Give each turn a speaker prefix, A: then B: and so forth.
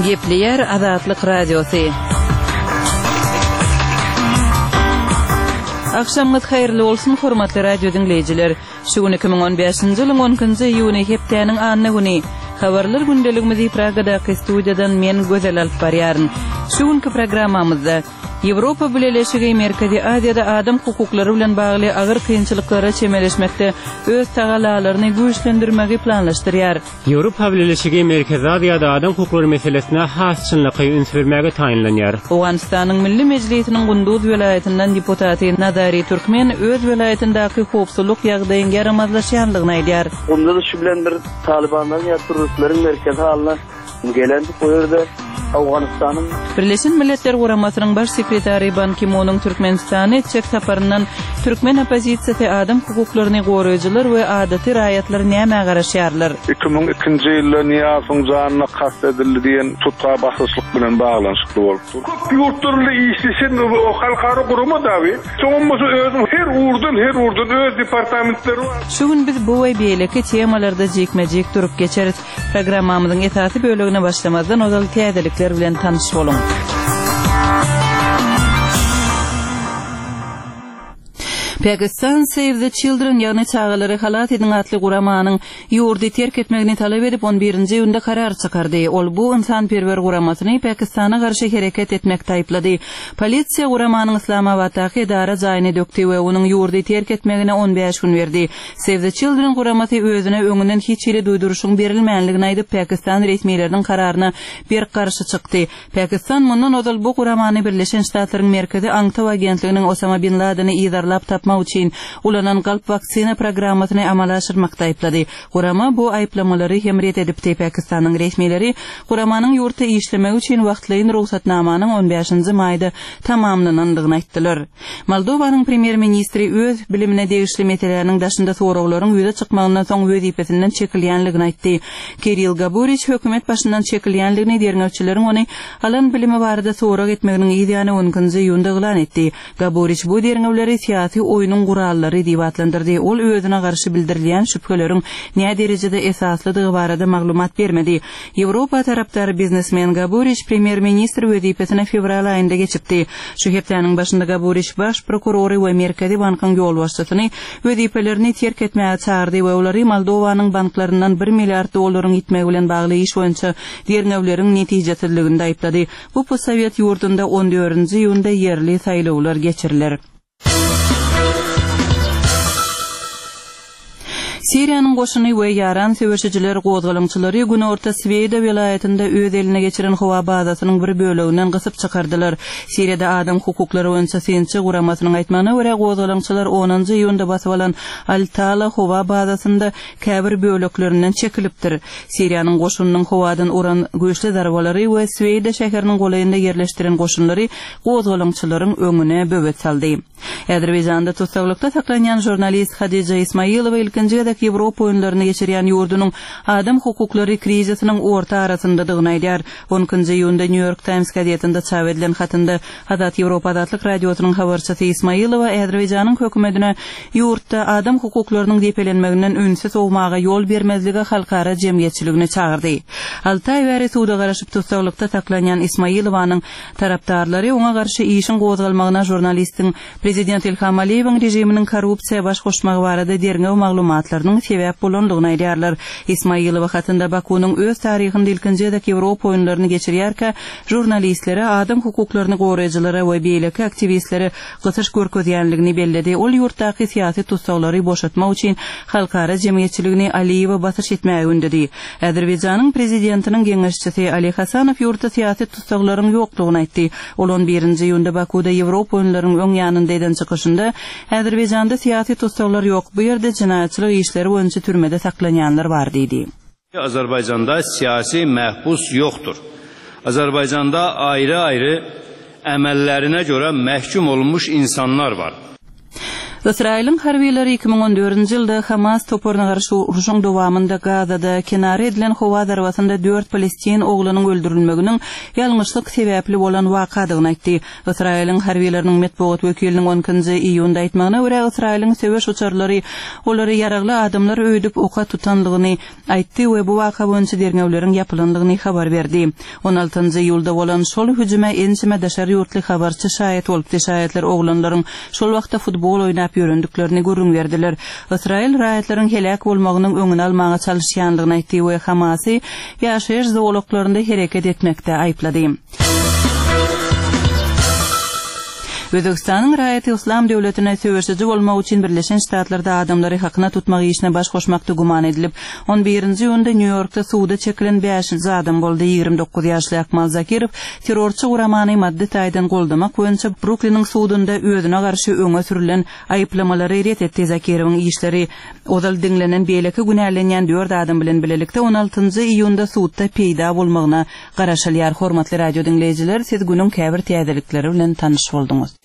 A: Gepleyer Azatlyk Radiosu. Akşamınız hayırlı olsun hormatly radio dinleyijiler. Şu gün 2015-nji ýylyň 10-njy ýuny hepdeniň anyny güni. Habarlar gündeligimizi Pragadaky studiýadan men Gözel alyp barýaryn. Şu günki programmamyzda Ýewropa Birleşigi Merkezi Aziýada adam hukuklary bilen bagly agyr kynçylyklara çemeleşmekde öz tagalalaryny güýçlendirmegi planlaşdyrýar.
B: Ýewropa Birleşigi Merkezi Aziýada adam hukuklary meselesine has çynlygy ünsürmäge taýinlanýar.
A: Owganystanyň Milli Mejlisiniň Gündüz welaýatynyň deputaty Nazary Türkmen öz welaýatyndaky howpsuzlyk ýagdaýyny yaramazlaşýanlygyny aýdýar.
C: Onda da şu bilen bir Talibanlaryň ýa teröristleriň merkezi halyna gelen goýurdy. Awganystanyň
A: Birleşen Milletler Guramasynyň baş sekretary Ban Ki-moonyň Türkmenistany çek saparynyň Türkmen opozisiýasy adam hukuklaryny goraýjylar we adaty raýatlar näme garaşýarlar?
D: 2002-nji ýylda Niýazyň janyna kast edildi diýen tutga basyslyk bilen baglanşykly bolupdy. Köp ýurtlarla işleşen o halkara gurama daby. Çoňmuşy özüm her urdun öz departamentleri bar.
A: Şu gün biz bu we beýleki temalarda jekmejek durup geçeriz. Programmamyzyň esasy bölegine başlamazdan ozal täzelikler bilen tanış bolun. Pakistan Save the Children ýagny çağalary halat edin atly guramanyň ýurdy terk etmegini talap edip 11-nji ýylda karar çykardy. Ol bu insanperwer guramasyny Pakistana garşy hereket etmekde aýplady. Polisiýa guramanyň Islamabaddaky edara jaýyny dökdi we onuň ýurdy terk etmegine 15 gün berdi. Save the Children guramasy özüne öňünden hiç ýere duýduruşyň berilmänligini aýdyp Pakistan resmiýetleriniň kararyna bir garşy çykdy. Pakistan mundan ozal bu guramany Birleşen Ştatlaryň merkezi Aňtaw agentliginiň Osama bin Laden'i ýydarlap tapmak üçin ulanan galp vaksina programmasyny amala aşyrmakda aýplady. Gurama bu aýplamалary hemret edipdi. Pakistanyň resmiýetleri guramanyň ýurtda işlemek üçin wagtlyň ruhsatnamanyň 15-nji maýda tamamlanandygyny aýtdylar. Moldowanyň premier ministri öz bilimine degişli meseleleriň daşynda soraklaryň ýüze çykmagyna soň wezipesinden çekilýänligini aýtdy. Kirill Gaburyç hökümet başyndan çekilýänligini derňewçileriň ony alan bilimi barada sorak etmeginiň ýa-da 10-njy ýylda elan etdi. Gaburyç bu derňewleri syýasy oyunun gurallary diýip atlandyrdy. Ol özüne garşy bildirilýän şüpheleriň näme derejede esaslydygy barada maglumat bermedi. Ýewropa tarapdary biznesmen Gaburyç premier ministr wezipesine fevral aýynda geçipdi. Şu hepdeniň başynda Gaburyç baş prokurory we Merkezi bankyň ýol başçysyny wezipelerini terk etmäge çağırdy we olary Moldowanyň banklaryndan 1 milliard dollaryň gitmegi bilen bagly iş boýunça derňewleriň netijesizliginde aýplady. Bu postsovet ýurdunda 14-nji ýylda yerli saýlawlar geçiriler. Siriýanyň goşuny we ýaran söwüşçiler gozgalançylary gün orta Sweda welaýatynda öz eline geçiren howa bazasynyň bir böleginden gysyp çykardylar. Siriýada adam hukuklary boýunça synçy guramasynyň aýtmagyna görä gozgalançylar 10-njy ýylda basyp alan Al-Tala howa bazasynda käbir böleklerinden çekilipdir. Siriýanyň goşunynyň howadan uran güýçli darbalary we Sweda şäheriniň golaýynda yerleşdiren goşunlary gozgalançylaryň öňüne böwet saldy. Azerbaýjanda tutsaklikda saklanýan jurnalist Hadija Ismailowa ilkinji Ýewropa oýunlaryny geçirýän ýurdunyň adam hukuklary krizisiniň orta arasyndadygyny aýdýar. 10-njy ýylda New York Times gazetinde çap edilen hatynda Azat Ýewropa Azatlyk radiosynyň habarçysy Ismailowa Azerbaýjanyň hökümetine ýurtda adam hukuklarynyň depelenmeginden önsiz owmaga ýol bermezligi halkara jemgyýetçiligine çağırdy. 6 aý bäri suwda garaşyp tutsaklikda saklanýan Ismailowanyň tarapdarlary oňa garşy işin gozgalmagyna jurnalistiň prezident Ilham Aliýewiň rejiminiň korrupsiýa baş goşmagy barada derňew maglumatlarynyň sebäp bolandygyny aýdýarlar. Ismailowa hatynda Bakunyň öz taryhynda ilkinji Ýewropa oýunlaryny geçirýärkä jurnalistlere adam hukuklaryny goraýjylara we beýleki aktivistlere gysyş görkezýänligini belledi. Ol ýurtdaky syýasy tutsaklary boşatmak üçin halkara jemgyýetçiligini Aliýewa basyş etmäge ündedi. Azerbaýjanyň prezidentiniň geňeşçisi Ali Hasanow ýurtda syýasy tutsaklaryň ýokdugyny aýtdy. Ol 11-nji ýylda Bakuda Ýewropa oýunlarynyň öň ýanynda eden çykyşynda Azerbaýjanda syýasy tutsaklar ýok, bu ýerde jinaýatçylyk işleri boýunça türmede saklanýanlar bar diýdi.
E: Azerbaýjanda siyasi məhbus yoxdur. Azerbaýjanda ayrı-ayrı əməllərinə görə məhkum olunmuş insanlar var.
A: İsrail'in harbiýleri 2014-nji ýylda Hamas toporuna garşy uruşyň dowamında Gazada kenary edilen howa darwatynda 4 Palestin oglunyň öldürilmeginiň ýalňyşlyk sebäpli bolan wakadygyny aýtdy. İsrail'in harbiýleriniň medeniýet wekiliniň 10-njy iýunda aýtmagyna görä İsrail'in söwüş uçarlary olary ýaragly adamlar öýdüp oka tutanlygyny aýtdy we bu waka boýunça derňewleriň ýapylandygyny habar berdi. 16-njy iýulda bolan şol hüjüme ençime daşary ýurtly habarçy şahyt bolupdy. Şahytlar oglanlaryň şol wagtda futbol oýnap ýörendiklerini görüň berdiler. İsrail raýatlaryň helak bolmagynyň öňüni almaga çalyşýanlygyny aýtdy we Hamasy ýaşaýyş zowluklarynda hereket etmekde aýplady. Özbekistanyň Raýaty Islam döwletine söwüşçi bolmak üçin Birleşen Ştatlarda adamlary hakyna tutmak işine baş goşmakda guman edilip, 11-nji ýylda New Yorkda suwda çekilen 5-nji adam boldy. 29 ýaşly Akmal Zakirov terrorçy guramany maddi taýdan goldamak boýunça Brooklynyň suwdunda özüne garşy öňe sürülen aýyplamalary ret etdi. Zakirowyň işleri odal dinlenen beýleki günälenýän 4 adam bilen bilelikde 16-njy iýunda suwda peýda bolmagyna garaşylýar. Hormatly radio dinleýijiler, siz günüň käbir täzelikleri bilen tanyş boldunuz.